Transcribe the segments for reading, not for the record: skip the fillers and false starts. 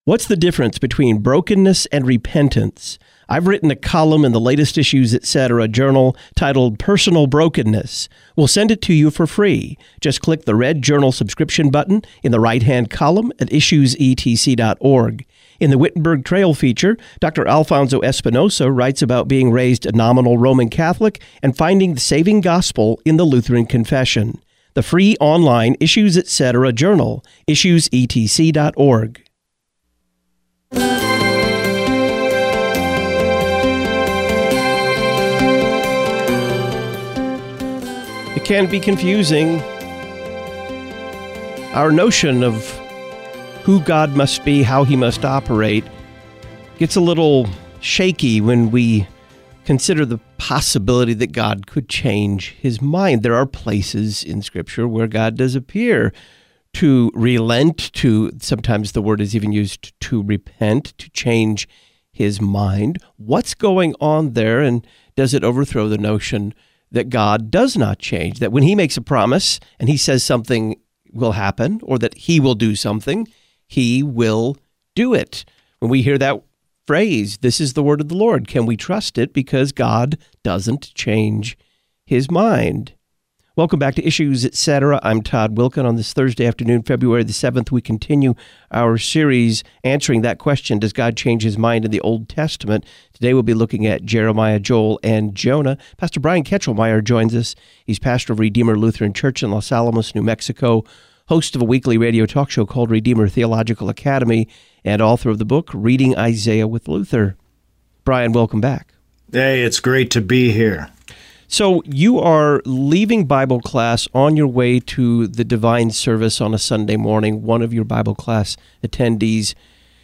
What's the difference between brokenness and repentance? I've written a column in the latest Issues Etc. journal titled Personal Brokenness. We'll send it to you for free. Just click the red journal subscription button in the right-hand column at issuesetc.org. In the Wittenberg Trail feature, Dr. Alfonso Espinosa writes about being raised a nominal Roman Catholic and finding the saving gospel in the Lutheran Confession. The free online Issues Etc. journal, issuesetc.org. It can be confusing. Our notion of who God must be, how he must operate, gets a little shaky when we consider the possibility that God could change his mind. There are places in Scripture where God does appear to relent, to, sometimes the word is even used, to repent, to change his mind. What's going on there, and does it overthrow the notion that God does not change, that when he makes a promise and he says something will happen or that he will do something, he will do it? When we hear that phrase, this is the word of the Lord, can we trust it because God doesn't change his mind? Welcome back to Issues Etc. I'm Todd Wilken. On this Thursday afternoon, February the 7th, we continue our series answering that question, does God change his mind in the Old Testament? Today we'll be looking at Jeremiah, Joel, and Jonah. Pastor Brian Ketchelmeyer joins us. He's pastor of Redeemer Lutheran Church in Los Alamos, New Mexico, host of a weekly radio talk show called Redeemer Theological Academy, and author of the book, Reading Isaiah with Luther. Brian, welcome back. Hey, it's great to be here. So you are leaving Bible class on your way to the divine service on a Sunday morning. One of your Bible class attendees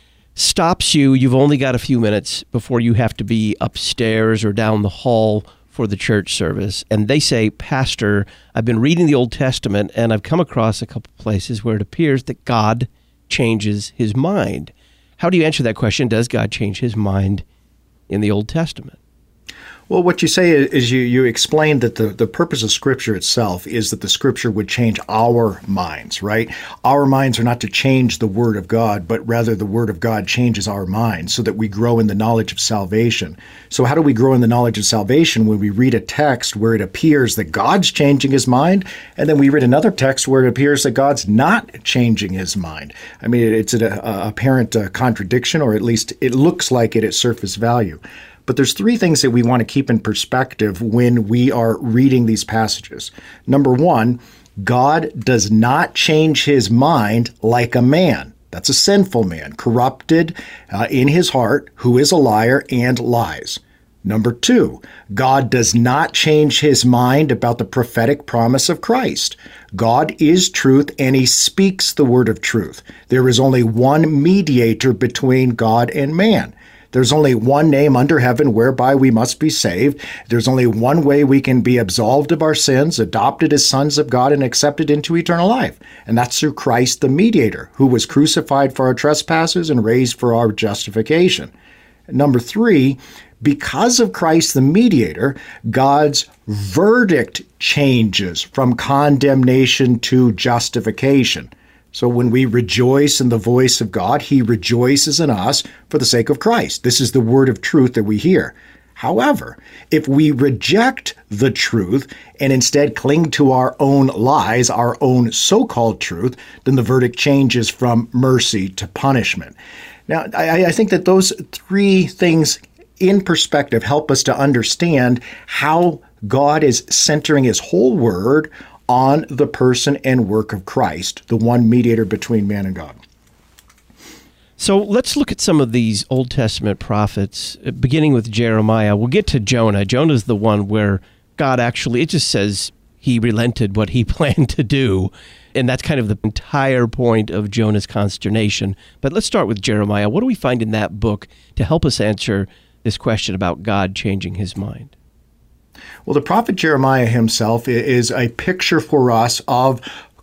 stops you. You've only got a few minutes before you have to be upstairs or down the hall for the church service. And they say, Pastor, I've been reading the Old Testament and I've come across a couple places where it appears that God changes his mind. How do you answer that question? Does God change his mind in the Old Testament? Well, what you say is you explained that the purpose of Scripture itself is that the Scripture would change our minds, right? Our minds are not to change the Word of God, but rather the Word of God changes our minds so that we grow in the knowledge of salvation. So how do we grow in the knowledge of salvation? When we read a text where it appears that God's changing his mind, and then we read another text where it appears that God's not changing his mind. I mean, it's an apparent contradiction, or at least it looks like it at surface value. But there's three things that we want to keep in perspective when we are reading these passages. Number one, God does not change his mind like a man. That's a sinful man, corrupted in his heart, who is a liar and lies. Number two, God does not change his mind about the prophetic promise of Christ. God is truth, and he speaks the word of truth. There is only one mediator between God and man. There's only one name under heaven whereby we must be saved. There's only one way we can be absolved of our sins, adopted as sons of God, and accepted into eternal life. And that's through Christ the mediator, who was crucified for our trespasses and raised for our justification. Number three, because of Christ the mediator, God's verdict changes from condemnation to justification. So when we rejoice in the voice of God, he rejoices in us for the sake of Christ. This is the word of truth that we hear. However, if we reject the truth and instead cling to our own lies, our own so-called truth, then the verdict changes from mercy to punishment. Now, I think that those three things in perspective help us to understand how God is centering his whole word on the person and work of Christ, the one mediator between man and God. So let's look at some of these Old Testament prophets, beginning with Jeremiah. We'll get to Jonah. Jonah's the one where God actually, it just says he relented what he planned to do. And that's kind of the entire point of Jonah's consternation. But let's start with Jeremiah. What do we find in that book to help us answer this question about God changing his mind? Well, the prophet Jeremiah himself is a picture for us of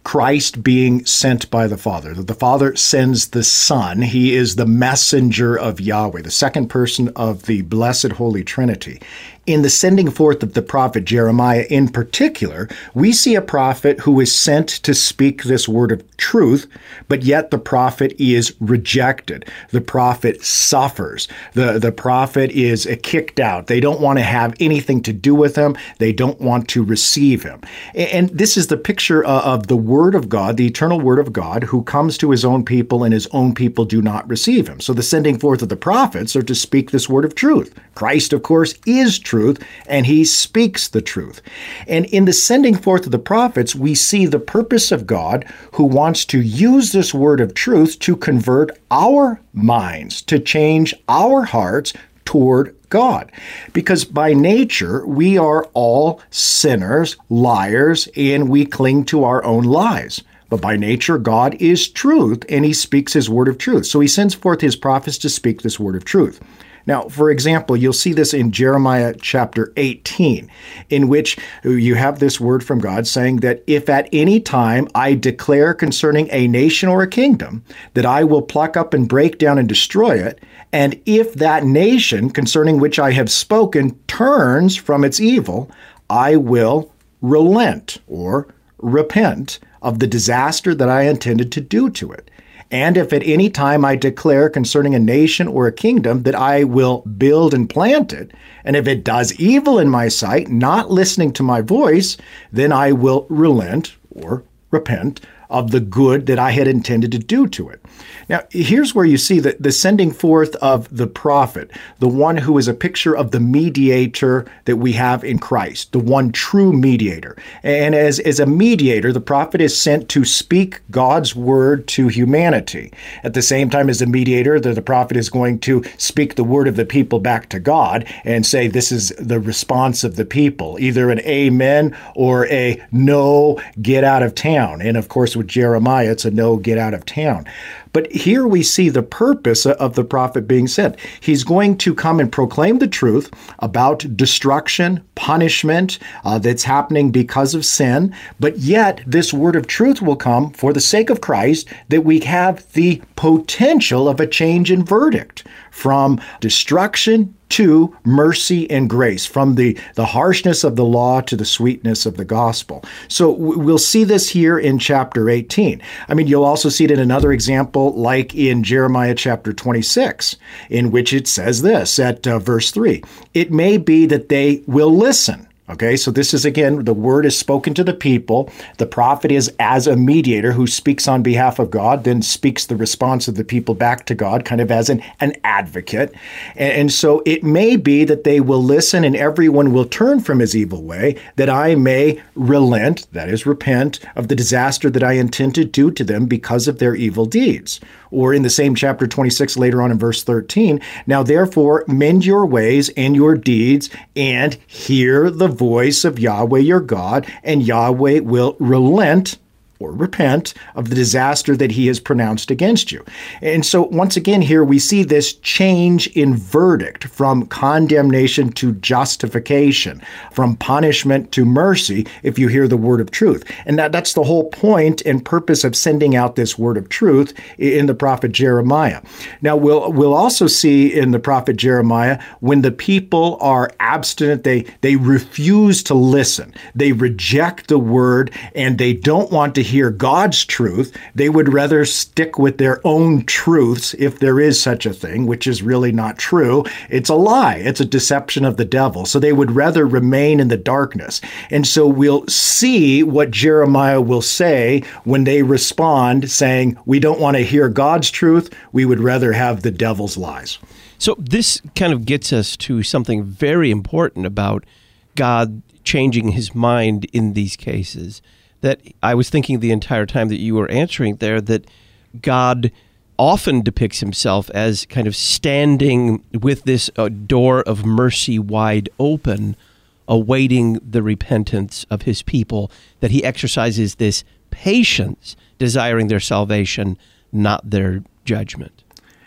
Christ being sent by the Father. That the Father sends the Son. He is the messenger of Yahweh, the second person of the blessed Holy Trinity. In the sending forth of the prophet Jeremiah in particular, we see a prophet who is sent to speak this word of truth, but yet the prophet is rejected. The prophet suffers. The prophet is kicked out. They don't want to have anything to do with him. They don't want to receive him. And this is the picture of the Word of God, the eternal Word of God, who comes to his own people and his own people do not receive him. So the sending forth of the prophets are to speak this word of truth. Christ, of course, is truth, and he speaks the truth. And in the sending forth of the prophets, we see the purpose of God, who wants to use this word of truth to convert our minds, to change our hearts toward God. Because by nature, we are all sinners, liars, and we cling to our own lies. But by nature, God is truth, and he speaks his word of truth. So he sends forth his prophets to speak this word of truth. Now, for example, you'll see this in Jeremiah chapter 18, in which you have this word from God saying that if at any time I declare concerning a nation or a kingdom that I will pluck up and break down and destroy it, and if that nation concerning which I have spoken turns from its evil, I will relent or repent of the disaster that I intended to do to it. And if at any time I declare concerning a nation or a kingdom that I will build and plant it, and if it does evil in my sight, not listening to my voice, then I will relent or repent of the good that I had intended to do to it. Now, here's where you see that the sending forth of the prophet, the one who is a picture of the mediator that we have in Christ, the one true mediator. And as a mediator, the prophet is sent to speak God's word to humanity. At the same time as a mediator, the prophet is going to speak the word of the people back to God and say, this is the response of the people, either an amen or a no, get out of town. And of course, with Jeremiah, it's a no, get out of town. But here we see the purpose of the prophet being sent. He's going to come and proclaim the truth about destruction, punishment that's happening because of sin. But yet this word of truth will come for the sake of Christ, that we have the potential of a change in verdict from destruction to mercy and grace, from the harshness of the law to the sweetness of the gospel. So we'll see this here in chapter 18. I mean, you'll also see it in another example, like in Jeremiah chapter 26, in which it says this at verse 3, "It may be that they will listen." Okay, so this is, again, the word is spoken to the people. The prophet is as a mediator who speaks on behalf of God, then speaks the response of the people back to God, kind of as an advocate. And so it may be that they will listen and everyone will turn from his evil way, that I may relent, that is, repent, of the disaster that I intend to do to them because of their evil deeds. Or in the same chapter 26, later on in verse 13, "Now therefore mend your ways and your deeds, and hear the voice of Yahweh your God, and Yahweh will relent," or repent, "of the disaster that he has pronounced against you." And so once again here we see this change in verdict from condemnation to justification, from punishment to mercy, if you hear the word of truth. And that's the whole point and purpose of sending out this word of truth in the prophet Jeremiah. Now we'll also see in the prophet Jeremiah, when the people are abstinent, they refuse to listen, they reject the word, and they don't want to hear God's truth. They would rather stick with their own truths, if there is such a thing, which is really not true. It's a lie. It's a deception of the devil. So they would rather remain in the darkness. And so we'll see what Jeremiah will say when they respond, saying, we don't want to hear God's truth. We would rather have the devil's lies. So this kind of gets us to something very important about God changing his mind in these cases, that I was thinking the entire time that you were answering there, that God often depicts himself as kind of standing with this door of mercy wide open, awaiting the repentance of his people, that he exercises this patience, desiring their salvation, not their judgment.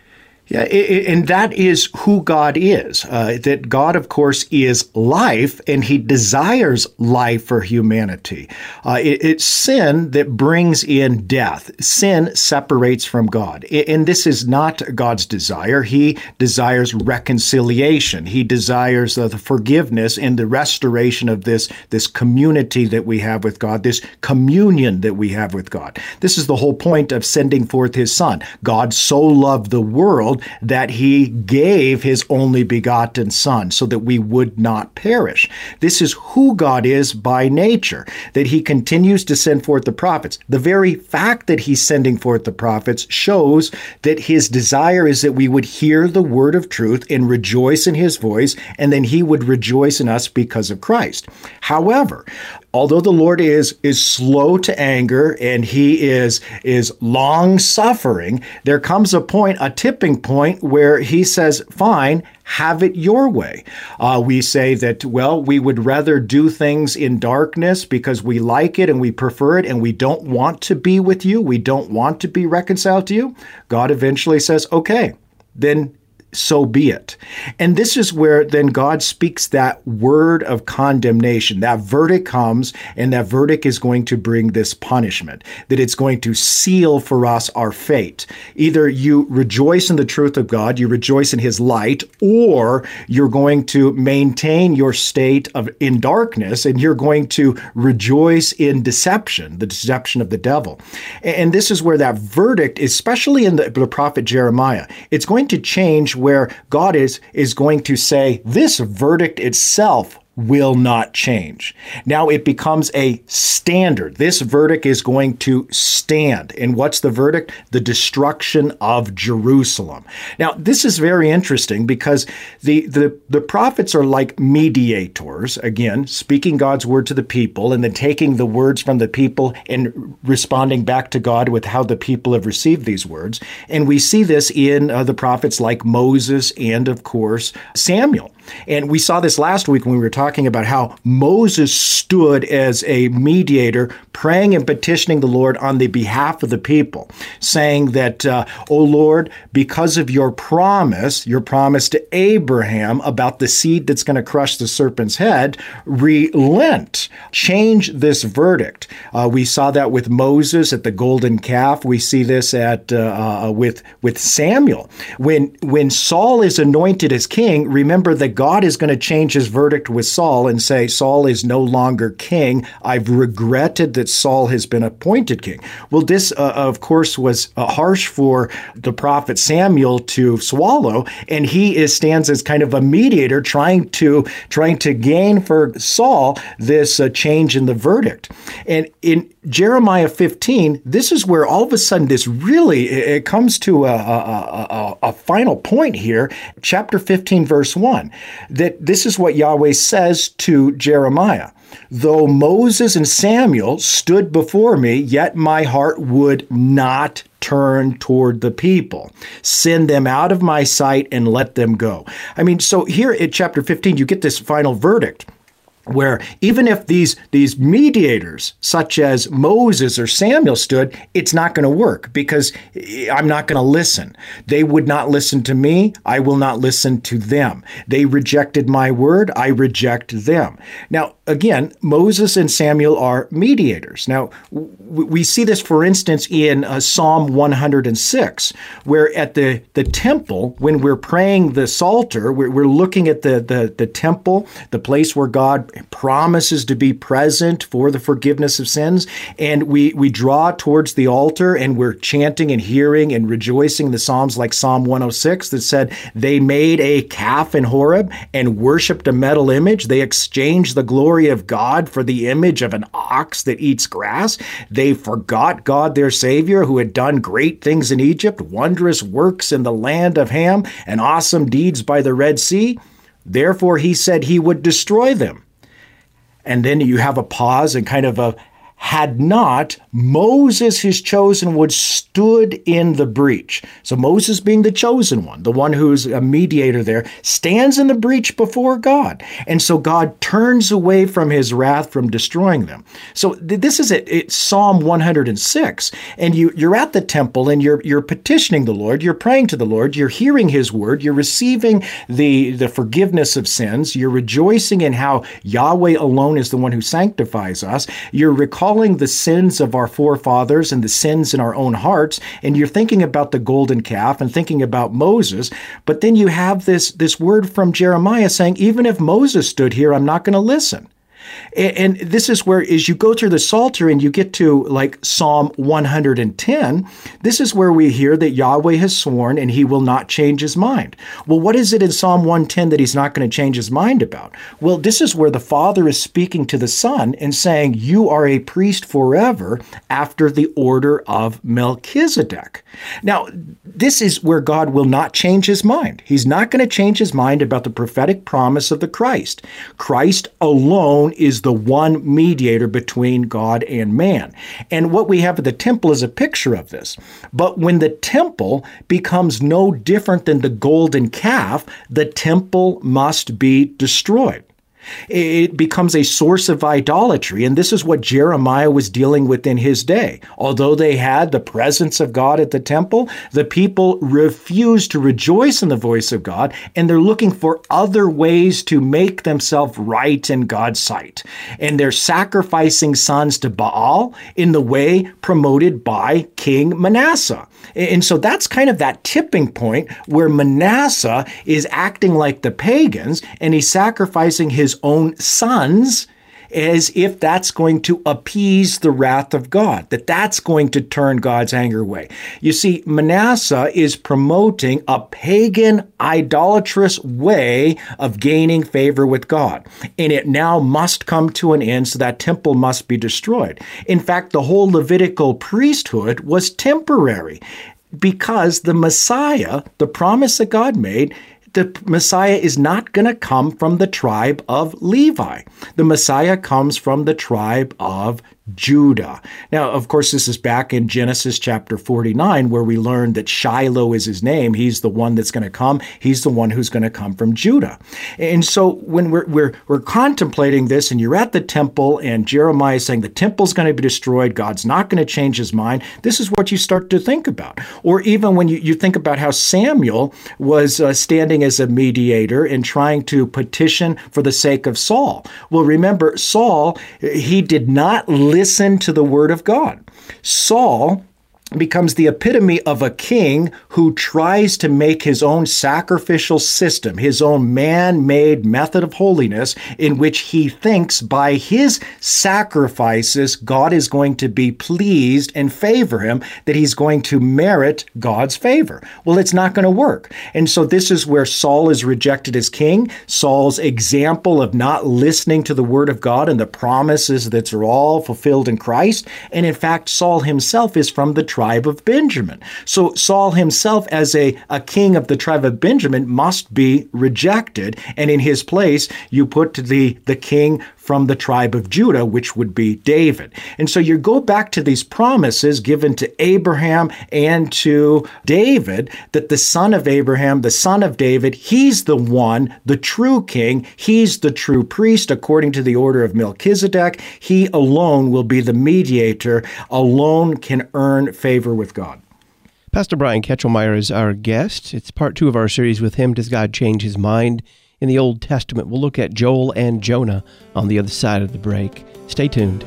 Yeah, and that is who God is. That God, of course, is life, and he desires life for humanity. It's sin that brings in death. Sin separates from God. And this is not God's desire. He desires reconciliation. He desires the forgiveness and the restoration of this community that we have with God, this communion that we have with God. This is the whole point of sending forth his Son. God so loved the world that he gave his only begotten Son so that we would not perish. This is who God is by nature, that he continues to send forth the prophets. The very fact that he's sending forth the prophets shows that his desire is that we would hear the word of truth and rejoice in his voice, and then he would rejoice in us because of Christ. However, although the Lord is slow to anger and he is long suffering, there comes a point, a tipping point, where he says, fine, have it your way. We say that, well, we would rather do things in darkness because we like it and we prefer it and we don't want to be with you. We don't want to be reconciled to you. God eventually says, okay, then so be it. And this is where then God speaks that word of condemnation. That verdict comes, and that verdict is going to bring this punishment, that it's going to seal for us our fate. Either you rejoice in the truth of God, you rejoice in his light, or you're going to maintain your state in darkness, and you're going to rejoice in deception, the deception of the devil. And this is where that verdict, especially in the prophet Jeremiah, it's going to change, where God is going to say, this verdict itself will not change. Now it becomes a standard. This verdict is going to stand. And what's the verdict? The destruction of Jerusalem. Now, this is very interesting because the prophets are like mediators, again, speaking God's word to the people and then taking the words from the people and responding back to God with how the people have received these words. And we see this in the prophets like Moses and, of course, Samuel. And we saw this last week when we were talking about how Moses stood as a mediator, praying and petitioning the Lord on the behalf of the people, saying that, O Lord, because of your promise to Abraham about the seed that's going to crush the serpent's head, relent, change this verdict. We saw that with Moses at the golden calf. We see this with Samuel. When Saul is anointed as king, remember that God is going to change his verdict with Saul and say, Saul is no longer king. I've regretted that Saul has been appointed king. Well, this, of course, was harsh for the prophet Samuel to swallow, and he stands as kind of a mediator trying to gain for Saul this change in the verdict. And in Jeremiah 15, this is where all of a sudden it comes to a final point here, chapter 15, verse 1, that this is what Yahweh says to Jeremiah. Though Moses and Samuel stood before me, yet my heart would not turn toward the people. Send them out of my sight and let them go. I mean, so here at chapter 15, you get this final verdict, where even if these mediators, such as Moses or Samuel stood, it's not going to work because I'm not going to listen. They would not listen to me. I will not listen to them. They rejected my word. I reject them. Now, again, Moses and Samuel are mediators. Now, we see this, for instance, in Psalm 106, where at the temple, when we're praying the Psalter, we're looking at the temple, the place where God promises to be present for the forgiveness of sins, and we draw towards the altar and we're chanting and hearing and rejoicing the Psalms like Psalm 106 that said, they made a calf in Horeb and worshiped a metal image. They exchanged the glory of God for the image of an ox that eats grass. They forgot God, their Savior, who had done great things in Egypt, wondrous works in the land of Ham, and awesome deeds by the Red Sea. Therefore, he said he would destroy them. And then you have a pause and kind of had not Moses, his chosen one, stood in the breach. So Moses being the chosen one, the one who's a mediator there, stands in the breach before God. And so God turns away from his wrath from destroying them. So this is it. It's Psalm 106. And you're at the temple and you're petitioning the Lord. You're praying to the Lord. You're hearing his word. You're receiving the forgiveness of sins. You're rejoicing in how Yahweh alone is the one who sanctifies us. You're recalling the sins of our forefathers and the sins in our own hearts, and you're thinking about the golden calf and thinking about Moses. But then you have this word from Jeremiah saying, even if Moses stood here, I'm not going to listen. And this is where, as you go through the Psalter and you get to like Psalm 110, this is where we hear that Yahweh has sworn and he will not change his mind. Well, what is it in Psalm 110 that he's not going to change his mind about? Well, this is where the Father is speaking to the Son and saying, you are a priest forever after the order of Melchizedek. Now, this is where God will not change his mind. He's not going to change his mind about the prophetic promise of the Christ. Christ alone is the one mediator between God and man. And what we have at the temple is a picture of this. But when the temple becomes no different than the golden calf, the temple must be destroyed. It becomes a source of idolatry. And this is what Jeremiah was dealing with in his day. Although they had the presence of God at the temple, the people refused to rejoice in the voice of God, and they're looking for other ways to make themselves right in God's sight. And they're sacrificing sons to Baal in the way promoted by King Manasseh. And so that's kind of that tipping point where Manasseh is acting like the pagans, and he's sacrificing his own sons as if that's going to appease the wrath of God, that's going to turn God's anger away. You see, Manasseh is promoting a pagan, idolatrous way of gaining favor with God, and it now must come to an end, so that temple must be destroyed. In fact, the whole Levitical priesthood was temporary because the Messiah, the promise that God made, the Messiah is not going to come from the tribe of Levi. The Messiah comes from the tribe of Judah. Now, of course, this is back in Genesis chapter 49, where we learn that Shiloh is his name. He's the one that's going to come. He's the one who's going to come from Judah. And so when we're contemplating this, and you're at the temple, and Jeremiah is saying the temple's going to be destroyed, God's not going to change his mind, this is what you start to think about. Or even when you think about how Samuel was standing as a mediator and trying to petition for the sake of Saul. Well, remember, Saul, he did not listen to the word of God. Saul becomes the epitome of a king who tries to make his own sacrificial system, his own man-made method of holiness, in which he thinks by his sacrifices God is going to be pleased and favor him, that he's going to merit God's favor. Well, it's not going to work. And so this is where Saul is rejected as king. Saul's example of not listening to the word of God and the promises that are all fulfilled in Christ. And in fact, Saul himself is from the tribe of Benjamin. So Saul himself, as a king of the tribe of Benjamin, must be rejected. And in his place, you put the king from the tribe of Judah, which would be David. And so you go back to these promises given to Abraham and to David, that the son of Abraham, the son of David, he's the one, the true king. He's the true priest according to the order of Melchizedek. He alone will be the mediator, alone can earn favor with God. Pastor Brian Ketchelmeyer is our guest. It's part 2 of our series with him, Does God Change His Mind? In the Old Testament. We'll look at Joel and Jonah on the other side of the break. Stay tuned.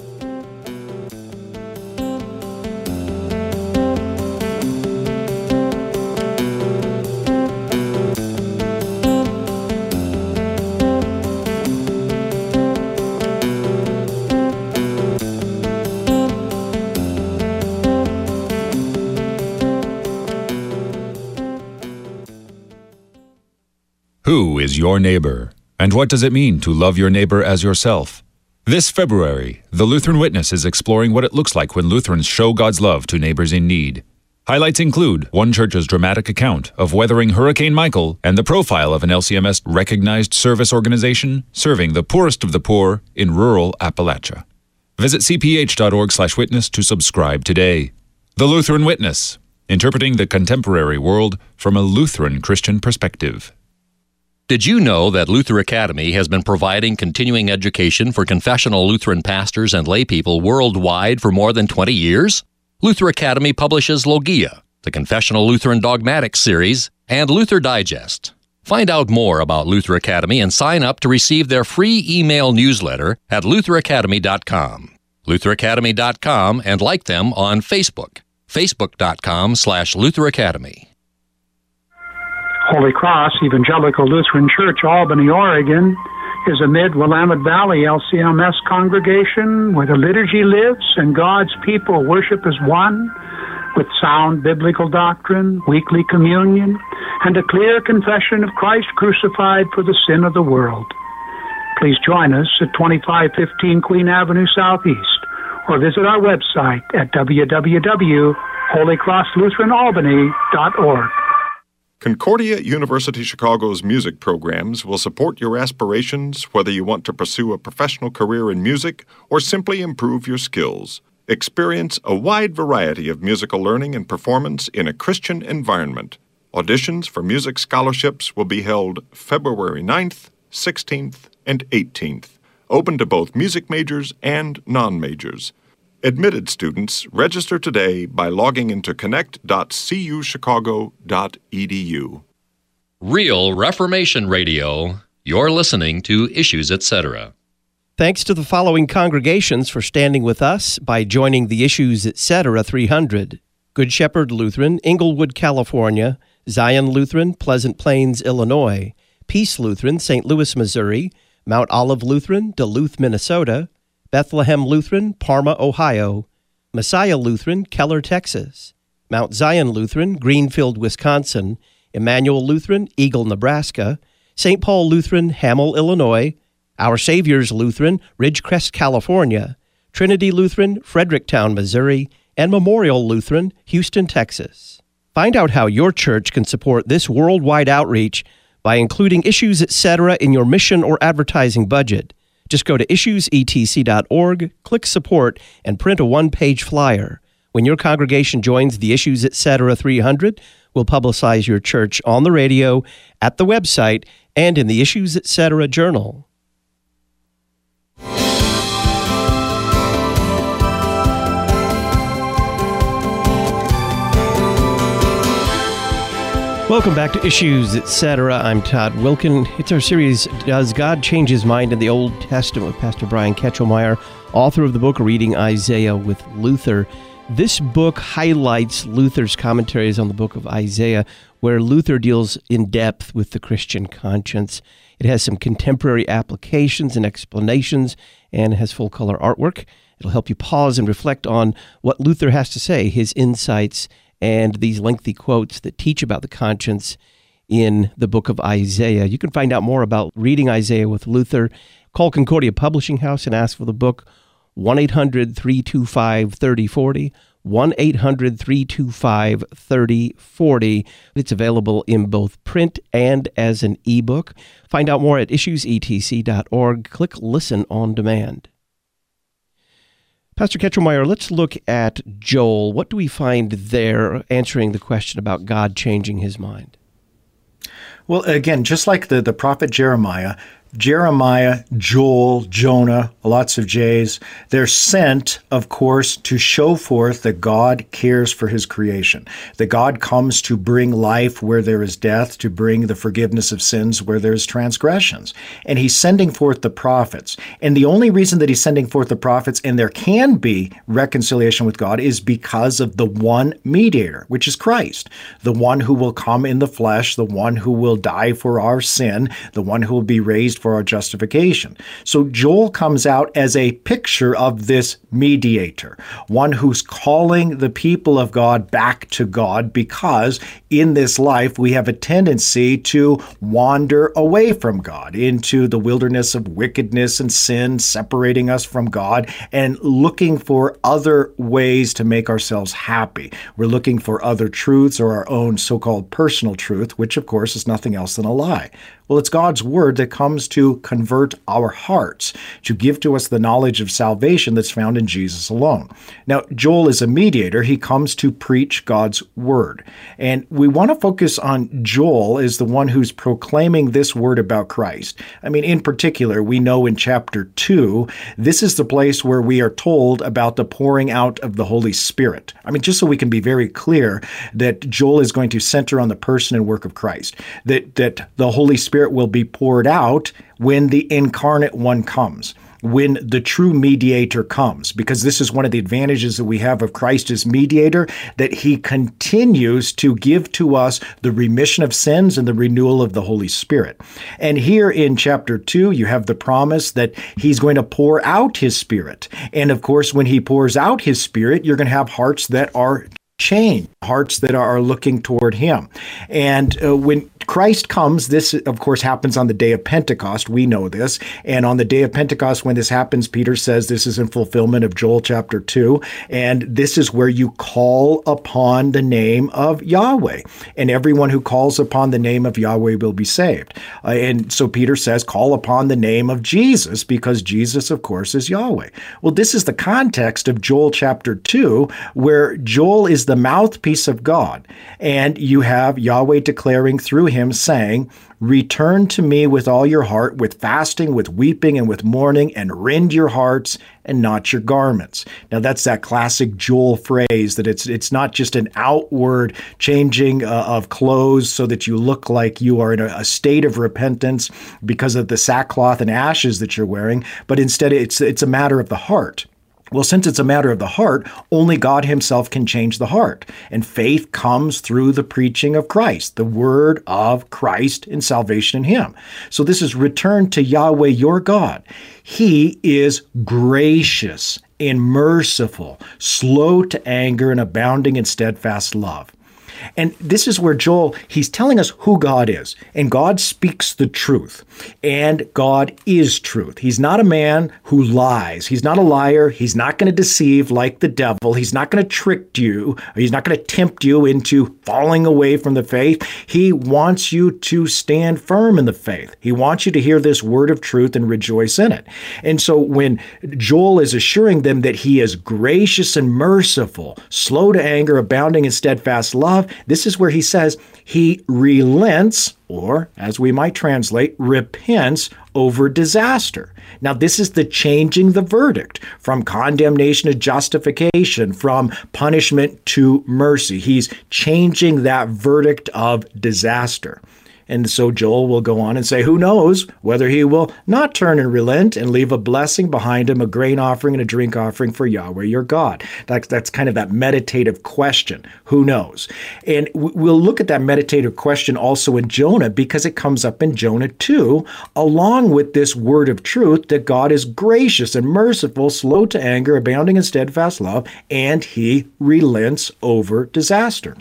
Who is your neighbor? And what does it mean to love your neighbor as yourself? This February, the Lutheran Witness is exploring what it looks like when Lutherans show God's love to neighbors in need. Highlights include one church's dramatic account of weathering Hurricane Michael and the profile of an LCMS-recognized service organization serving the poorest of the poor in rural Appalachia. Visit cph.org/witness to subscribe today. The Lutheran Witness, interpreting the contemporary world from a Lutheran Christian perspective. Did you know that Luther Academy has been providing continuing education for confessional Lutheran pastors and laypeople worldwide for more than 20 years? Luther Academy publishes Logia, the Confessional Lutheran Dogmatics series, and Luther Digest. Find out more about Luther Academy and sign up to receive their free email newsletter at lutheracademy.com. lutheracademy.com, and like them on Facebook, facebook.com/Luther Academy. Holy Cross Evangelical Lutheran Church, Albany, Oregon, is a mid-Willamette Valley LCMS congregation where the liturgy lives and God's people worship as one, with sound biblical doctrine, weekly communion, and a clear confession of Christ crucified for the sin of the world. Please join us at 2515 Queen Avenue Southeast, or visit our website at www.holycrosslutheranalbany.org. Concordia University Chicago's music programs will support your aspirations, whether you want to pursue a professional career in music or simply improve your skills. Experience a wide variety of musical learning and performance in a Christian environment. Auditions for music scholarships will be held February 9th, 16th, and 18th, open to both music majors and non-majors. Admitted students register today by logging into connect.cuchicago.edu. Real Reformation Radio. You're listening to Issues, Etc. Thanks to the following congregations for standing with us by joining the Issues, Etc. 300. Good Shepherd Lutheran, Inglewood, California; Zion Lutheran, Pleasant Plains, Illinois; Peace Lutheran, St. Louis, Missouri; Mount Olive Lutheran, Duluth, Minnesota; Bethlehem Lutheran, Parma, Ohio; Messiah Lutheran, Keller, Texas; Mount Zion Lutheran, Greenfield, Wisconsin; Emmanuel Lutheran, Eagle, Nebraska; St. Paul Lutheran, Hamel, Illinois; Our Savior's Lutheran, Ridgecrest, California; Trinity Lutheran, Fredericktown, Missouri; and Memorial Lutheran, Houston, Texas. Find out how your church can support this worldwide outreach by including Issues, Etc. in your mission or advertising budget. Just go to issuesetc.org, click Support, and print a one-page flyer. When your congregation joins the Issues, Etc. 300, we'll publicize your church on the radio, at the website, and in the Issues, Etc. journal. Welcome back to Issues, Etc. I'm Todd Wilkin. It's our series, Does God Change His Mind in the Old Testament, with Pastor Brian Ketchelmeyer, author of the book Reading Isaiah with Luther. This book highlights Luther's commentaries on the book of Isaiah, where Luther deals in depth with the Christian conscience. It has some contemporary applications and explanations, and has full-color artwork. It'll help you pause and reflect on what Luther has to say, his insights, and these lengthy quotes that teach about the conscience in the book of Isaiah. You can find out more about Reading Isaiah with Luther. Call Concordia Publishing House and ask for the book, 1-800-325-3040, 1-800-325-3040. It's available in both print and as an ebook. Find out more at issuesetc.org. Click Listen on Demand. Pastor Ketchelmeyer, let's look at Joel. What do we find there answering the question about God changing his mind? Well, again, just like the prophet Jeremiah, Joel, Jonah, lots of J's, they're sent, of course, to show forth that God cares for his creation, that God comes to bring life where there is death, to bring the forgiveness of sins where there's transgressions. And he's sending forth the prophets. And the only reason that he's sending forth the prophets, and there can be reconciliation with God, is because of the one mediator, which is Christ, the one who will come in the flesh, the one who will die for our sin, the one who will be raised for our justification. So Joel comes out as a picture of this mediator, one who's calling the people of God back to God, because in this life we have a tendency to wander away from God into the wilderness of wickedness and sin, separating us from God and looking for other ways to make ourselves happy. We're looking for other truths or our own so-called personal truth, which of course is nothing else than a lie. Well, it's God's word that comes to convert our hearts, to give to us the knowledge of salvation that's found in Jesus alone. Now, Joel is a mediator. He comes to preach God's word. And we want to focus on Joel as the one who's proclaiming this word about Christ. I mean, in particular, we know in chapter 2, this is the place where we are told about the pouring out of the Holy Spirit. I mean, just so we can be very clear that Joel is going to center on the person and work of Christ, that the Holy Spirit will be poured out when the incarnate one comes, when the true mediator comes, because this is one of the advantages that we have of Christ as mediator, that he continues to give to us the remission of sins and the renewal of the Holy Spirit. And here in chapter 2, you have the promise that he's going to pour out his Spirit. And of course, when he pours out his Spirit, you're going to have hearts that are changed, hearts that are looking toward him. And when Christ comes, this, of course, happens on the day of Pentecost. We know this. And on the day of Pentecost, when this happens, Peter says this is in fulfillment of Joel chapter 2. And this is where you call upon the name of Yahweh. And everyone who calls upon the name of Yahweh will be saved. And so Peter says, call upon the name of Jesus, because Jesus, of course, is Yahweh. Well, this is the context of Joel chapter 2, where Joel is the mouthpiece of God. And you have Yahweh declaring through him, saying, return to me with all your heart, with fasting, with weeping, and with mourning, and rend your hearts and not your garments. Now, that's that classic Joel phrase that it's not just an outward changing of clothes so that you look like you are in a state of repentance because of the sackcloth and ashes that you're wearing, but instead it's a matter of the heart. Well, since it's a matter of the heart, only God himself can change the heart. And faith comes through the preaching of Christ, the word of Christ and salvation in him. So this is return to Yahweh your God. He is gracious and merciful, slow to anger and abounding in steadfast love. And this is where Joel, he's telling us who God is. And God speaks the truth. And God is truth. He's not a man who lies. He's not a liar. He's not going to deceive like the devil. He's not going to trick you. He's not going to tempt you into falling away from the faith. He wants you to stand firm in the faith. He wants you to hear this word of truth and rejoice in it. And so when Joel is assuring them that he is gracious and merciful, slow to anger, abounding in steadfast love, this is where he says he relents, or as we might translate, repents over disaster. Now, this is the changing the verdict from condemnation to justification, from punishment to mercy. He's changing that verdict of disaster. And so Joel will go on and say, who knows whether he will not turn and relent and leave a blessing behind him, a grain offering and a drink offering for Yahweh your God. That's kind of that meditative question. Who knows? And we'll look at that meditative question also in Jonah, because it comes up in Jonah 2, along with this word of truth that God is gracious and merciful, slow to anger, abounding in steadfast love, and he relents over disaster.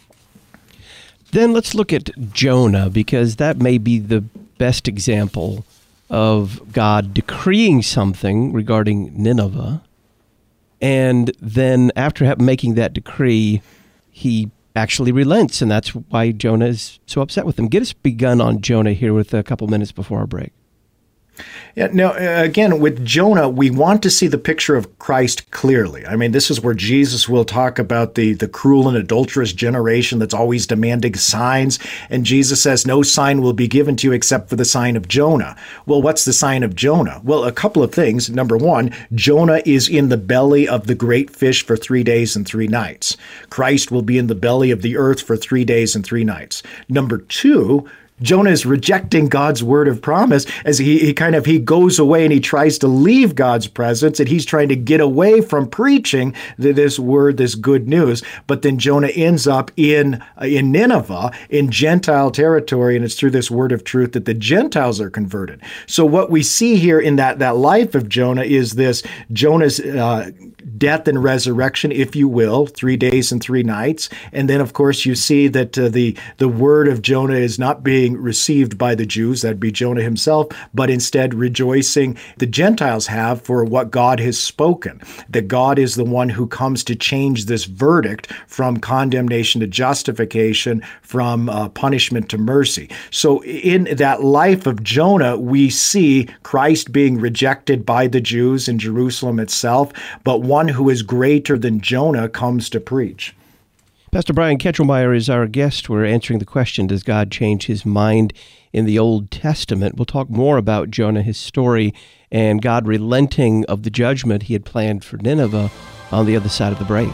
Then let's look at Jonah, because that may be the best example of God decreeing something regarding Nineveh. And then after making that decree, he actually relents, and that's why Jonah is so upset with him. Get us begun on Jonah here with a couple minutes before our break. Yeah, now, again, with Jonah, we want to see the picture of Christ clearly. I mean, this is where Jesus will talk about the cruel and adulterous generation that's always demanding signs. And Jesus says, no sign will be given to you except for the sign of Jonah. Well, what's the sign of Jonah? Well, a couple of things. Number one, Jonah is in the belly of the great fish for 3 days and 3 nights. Christ will be in the belly of the earth for 3 days and 3 nights. Number two, Jonah is rejecting God's word of promise as he goes away and he tries to leave God's presence, and he's trying to get away from preaching this word, this good news. But then Jonah ends up in Nineveh, in Gentile territory, and it's through this word of truth that the Gentiles are converted. So what we see here in that life of Jonah is this Jonah's death and resurrection, if you will, 3 days and 3 nights. And then, of course, you see that the word of Jonah is not being being received by the Jews, that'd be Jonah himself, but instead rejoicing the Gentiles have for what God has spoken, that God is the one who comes to change this verdict from condemnation to justification, from punishment to mercy. So in that life of Jonah, we see Christ being rejected by the Jews in Jerusalem itself, but one who is greater than Jonah comes to preach. Pastor Brian Ketchelmeyer is our guest. We're answering the question, does God change his mind in the Old Testament? We'll talk more about Jonah, his story, and God relenting of the judgment he had planned for Nineveh on the other side of the break.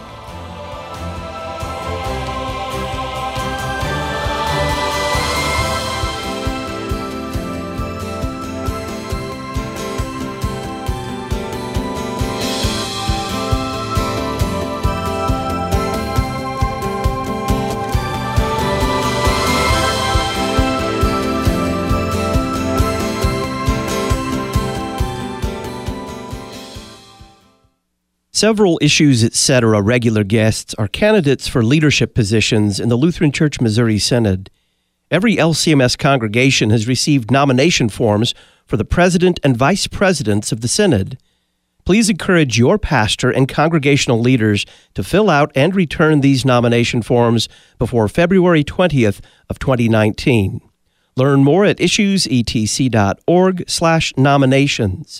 Several Issues, Etc. regular guests are candidates for leadership positions in the Lutheran Church Missouri Synod. Every LCMS congregation has received nomination forms for the president and vice presidents of the Synod. Please encourage your pastor and congregational leaders to fill out and return these nomination forms before February 20th of 2019. Learn more at issuesetc.org/nominations.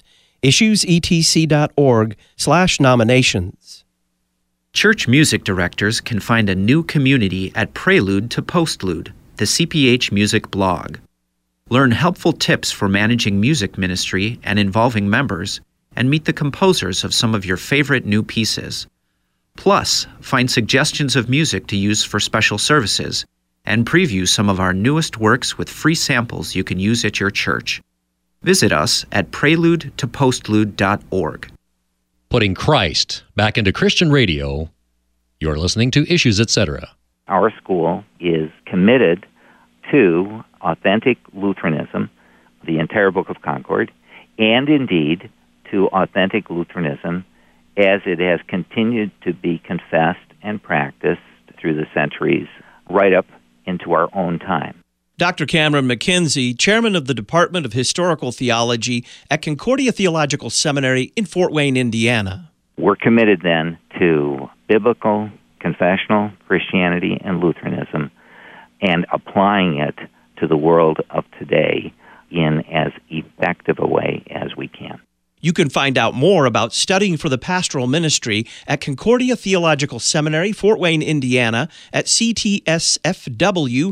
issuesetc.org/nominations. Church music directors can find a new community at Prelude to Postlude, the CPH Music blog. Learn helpful tips for managing music ministry and involving members, and meet the composers of some of your favorite new pieces. Plus, find suggestions of music to use for special services, and preview some of our newest works with free samples you can use at your church. Visit us at preludetopostlude.org. Putting Christ back into Christian radio. You're listening to Issues, Etc. Our school is committed to authentic Lutheranism, the entire Book of Concord, and indeed to authentic Lutheranism as it has continued to be confessed and practiced through the centuries, right up into our own time. Dr. Cameron McKenzie, chairman of the Department of Historical Theology at Concordia Theological Seminary in Fort Wayne, Indiana. We're committed then to biblical, confessional Christianity and Lutheranism and applying it to the world of today in as effective a way as we can. You can find out more about studying for the pastoral ministry at Concordia Theological Seminary, Fort Wayne, Indiana, at ctsfw.edu,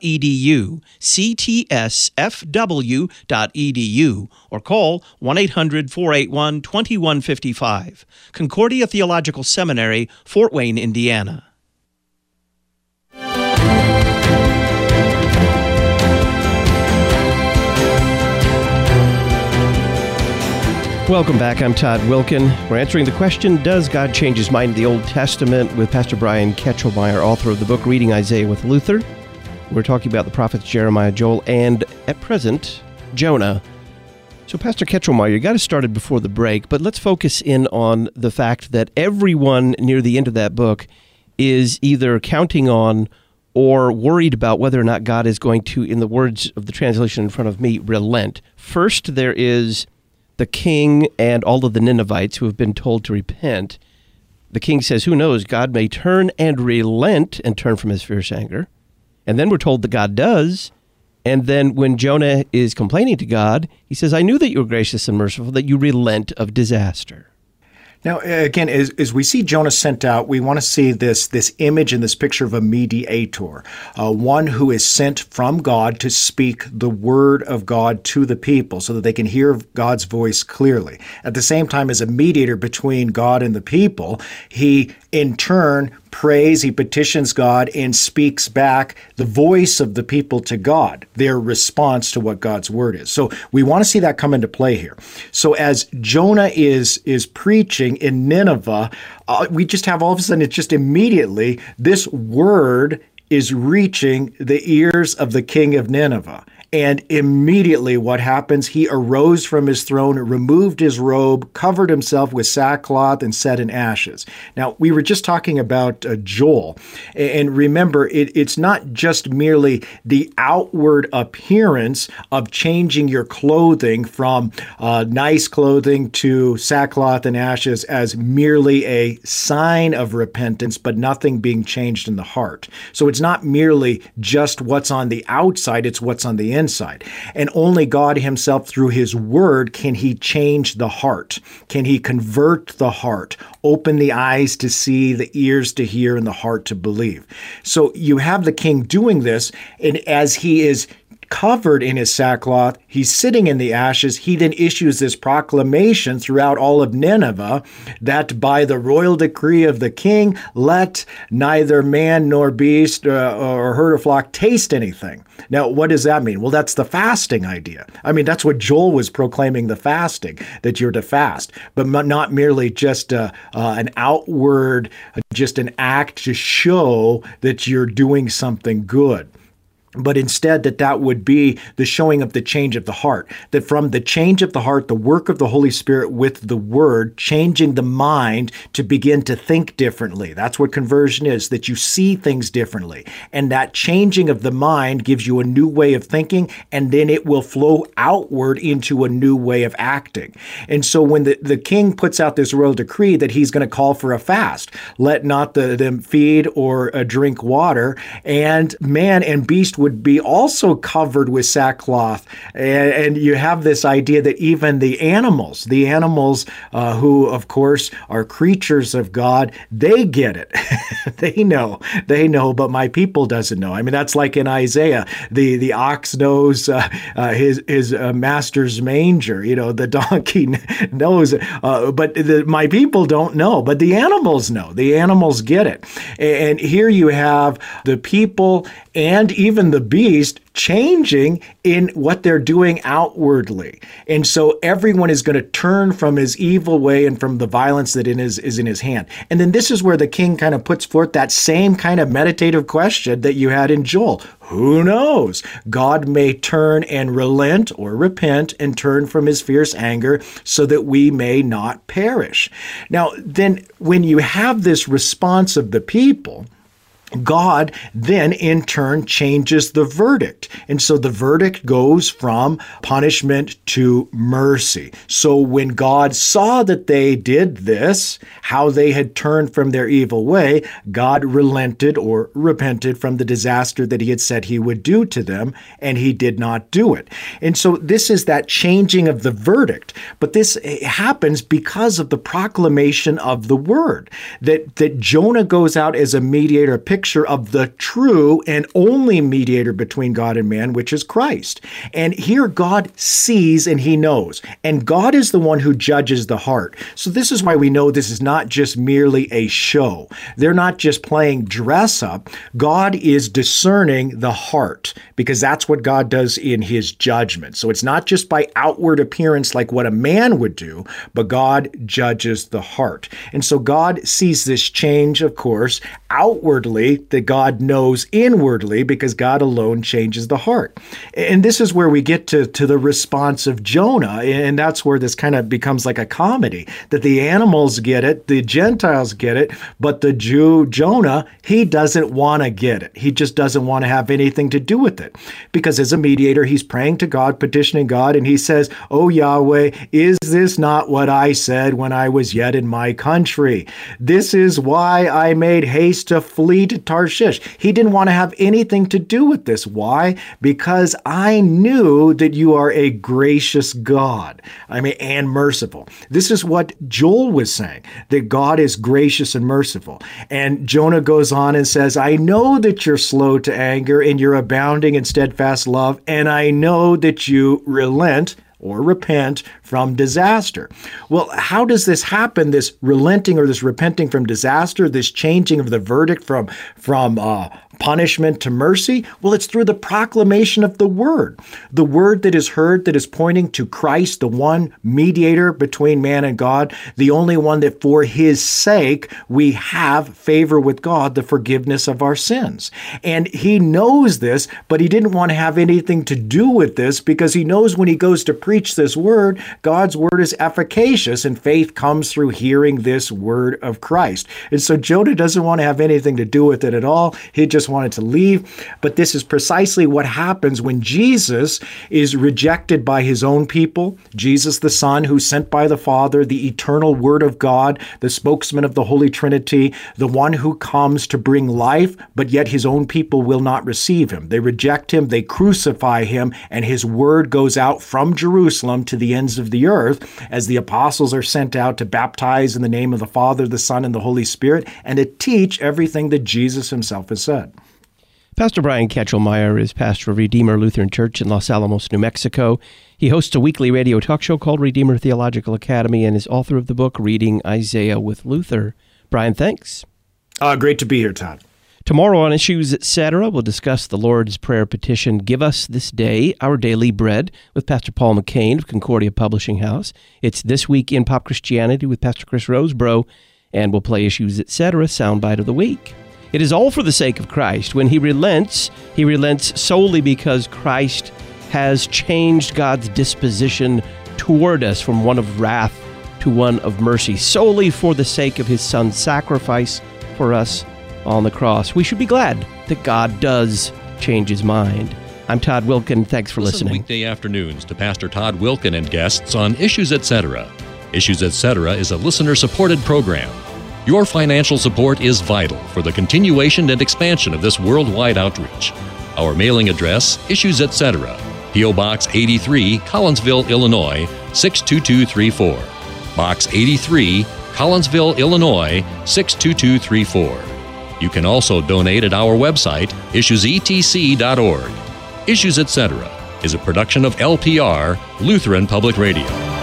ctsfw.edu, or call 1-800-481-2155. Concordia Theological Seminary, Fort Wayne, Indiana. Welcome back. I'm Todd Wilkin. We're answering the question, does God change his mind in the Old Testament, with Pastor Brian Ketchelmeyer, author of the book Reading Isaiah with Luther. We're talking about the prophets Jeremiah, Joel, and, at present, Jonah. So, Pastor Ketchelmeyer, you got us started before the break, but let's focus in on the fact that everyone near the end of that book is either counting on or worried about whether or not God is going to, in the words of the translation in front of me, relent. First, there is the king and all of the Ninevites who have been told to repent. The king says, who knows, God may turn and relent and turn from his fierce anger. And then we're told that God does. And then when Jonah is complaining to God, he says, I knew that you were gracious and merciful, that you relent of disaster. Now, again, as we see Jonah sent out, we want to see this image and this picture of a mediator, one who is sent from God to speak the word of God to the people so that they can hear God's voice clearly. At the same time, as a mediator between God and the people, he in turn prays, he petitions God and speaks back the voice of the people to God, their response to what God's word is. So we want to see that come into play here. So as Jonah is preaching in Nineveh, we just have all of a sudden, it's just immediately this word is reaching the ears of the king of Nineveh. And immediately what happens? He arose from his throne, removed his robe, covered himself with sackcloth, and set in ashes. Now, we were just talking about Joel. And remember, it's not just merely the outward appearance of changing your clothing from nice clothing to sackcloth and ashes as merely a sign of repentance, but nothing being changed in the heart. So it's not merely just what's on the outside, it's what's on the inside. And only God himself, through his word, can he change the heart. Can he convert the heart, open the eyes to see, the ears to hear, and the heart to believe. So you have the king doing this, and as he is covered in his sackcloth, he's sitting in the ashes. He then issues this proclamation throughout all of Nineveh that by the royal decree of the king, let neither man nor beast or herd or flock taste anything. Now, what does that mean? Well, that's the fasting idea. I mean, that's what Joel was proclaiming, the fasting, that you're to fast, but not merely just an outward, just an act to show that you're doing something good. But instead that would be the showing of the change of the heart, that from the change of the heart, the work of the Holy Spirit with the word, changing the mind to begin to think differently. That's what conversion is, that you see things differently. And that changing of the mind gives you a new way of thinking, and then it will flow outward into a new way of acting. And so when the king puts out this royal decree that he's going to call for a fast, let not them feed or drink water, and man and beast would be also covered with sackcloth. And you have this idea that even the animals who, of course, are creatures of God, they get it. They know, but my people doesn't know. I mean, that's like in Isaiah, the ox knows his master's manger, the donkey knows, but my people don't know, but the animals know. The animals get it. And here you have the people and even the beast changing in what they're doing outwardly. And so everyone is going to turn from his evil way and from the violence that is in his hand. And then this is where the king kind of puts forth that same kind of meditative question that you had in Joel. Who knows? God may turn and relent or repent and turn from his fierce anger so that we may not perish. Now, then when you have this response of the people, God then in turn changes the verdict. And so the verdict goes from punishment to mercy. So when God saw that they did this, how they had turned from their evil way, God relented or repented from the disaster that he had said he would do to them, and he did not do it. And so this is that changing of the verdict. But this happens because of the proclamation of the word, that Jonah goes out as a mediator, a picture of the true and only mediator between God and man, which is Christ. And here God sees and he knows. And God is the one who judges the heart. So this is why we know this is not just merely a show. They're not just playing dress up. God is discerning the heart, because that's what God does in his judgment. So it's not just by outward appearance like what a man would do, but God judges the heart. And so God sees this change, of course, outwardly, that God knows inwardly, because God alone changes the heart. And this is where we get to the response of Jonah, and that's where this kind of becomes like a comedy, that the animals get it, the Gentiles get it, but the Jew, Jonah, he doesn't want to get it. He just doesn't want to have anything to do with it, because as a mediator, he's praying to God, petitioning God, and he says, "Oh Yahweh, is this not what I said when I was yet in my country? This is why I made haste to flee to Tarshish." He didn't want to have anything to do with this. Why? Because I knew that you are a gracious God, and merciful. This is what Joel was saying, that God is gracious and merciful. And Jonah goes on and says, "I know that you're slow to anger and you're abounding in steadfast love, and I know that you relent or repent from disaster." Well, how does this happen, this relenting or this repenting from disaster, this changing of the verdict from punishment to mercy? Well, it's through the proclamation of the word that is heard, that is pointing to Christ, the one mediator between man and God, the only one that for his sake we have favor with God, the forgiveness of our sins. And he knows this, but he didn't want to have anything to do with this because he knows when he goes to preach this word, God's word is efficacious and faith comes through hearing this word of Christ. And so Jonah doesn't want to have anything to do with it at all. He just wanted to leave. But this is precisely what happens when Jesus is rejected by his own people. Jesus, the Son, who's sent by the Father, the eternal Word of God, the spokesman of the Holy Trinity, the one who comes to bring life, but yet his own people will not receive him. They reject him, they crucify him, and his word goes out from Jerusalem to the ends of the earth as the apostles are sent out to baptize in the name of the Father, the Son, and the Holy Spirit, and to teach everything that Jesus himself has said. Pastor Brian Ketchelmeyer is pastor of Redeemer Lutheran Church in Los Alamos, New Mexico. He hosts a weekly radio talk show called Redeemer Theological Academy and is author of the book Reading Isaiah with Luther. Brian, thanks. Great to be here, Todd. Tomorrow on Issues Etc., we'll discuss the Lord's Prayer petition, Give Us This Day Our Daily Bread, with Pastor Paul McCain of Concordia Publishing House. It's This Week in Pop Christianity with Pastor Chris Rosebrough, and we'll play Issues Etc., Soundbite of the Week. It is all for the sake of Christ. When he relents solely because Christ has changed God's disposition toward us from one of wrath to one of mercy, solely for the sake of his Son's sacrifice for us on the cross. We should be glad that God does change his mind. I'm Todd Wilkin. Thanks for listening. Weekday afternoons to Pastor Todd Wilkin and guests on Issues Etc. Issues Etc. is a listener-supported program. Your financial support is vital for the continuation and expansion of this worldwide outreach. Our mailing address, Issues Etc., P.O. Box 83, Collinsville, Illinois, 62234. Box 83, Collinsville, Illinois, 62234. You can also donate at our website, issuesetc.org. Issues Etc. is a production of LPR, Lutheran Public Radio.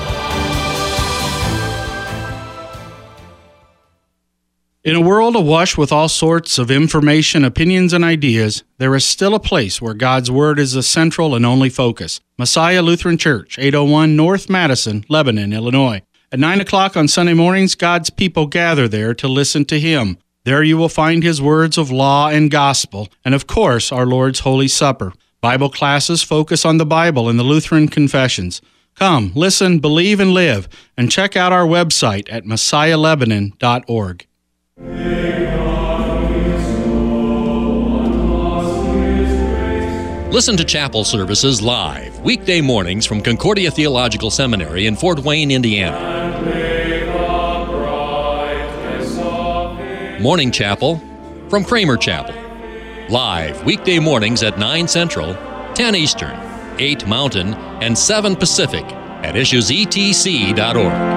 In a world awash with all sorts of information, opinions, and ideas, there is still a place where God's Word is the central and only focus. Messiah Lutheran Church, 801 North Madison, Lebanon, Illinois. At 9 o'clock on Sunday mornings, God's people gather there to listen to Him. There you will find His words of law and gospel, and of course, our Lord's Holy Supper. Bible classes focus on the Bible and the Lutheran confessions. Come, listen, believe, and live, and check out our website at messiahlebanon.org. Listen to chapel services live, weekday mornings from Concordia Theological Seminary in Fort Wayne, Indiana. Morning Chapel from Kramer Chapel. Live, weekday mornings at 9 Central, 10 Eastern, 8 Mountain, and 7 Pacific at issuesetc.org.